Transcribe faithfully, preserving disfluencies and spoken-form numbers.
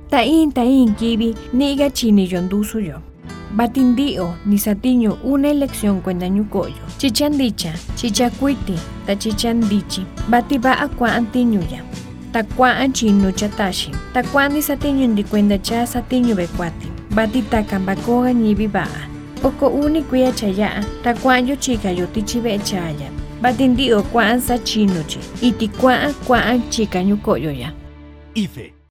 Ta'in ta'in kibi niga chini yondusuyo. Batindio ni satiño una elección cuenta ñucoyo. Chichandicha, chichacuiti, ta chichandichi. Batiba aqua antiñuya. Tacuan chino chatashi. Tacuan ni satiño ndi cuenta cha satiño becuati. Batitakan bakoga ñibi baa. Oko uni kuya chaya. Tacuan yo chica yo tichibe chaya. Batindio cuan sa chino chi. Iti cuan cuan chica ñucoyo ya. I F E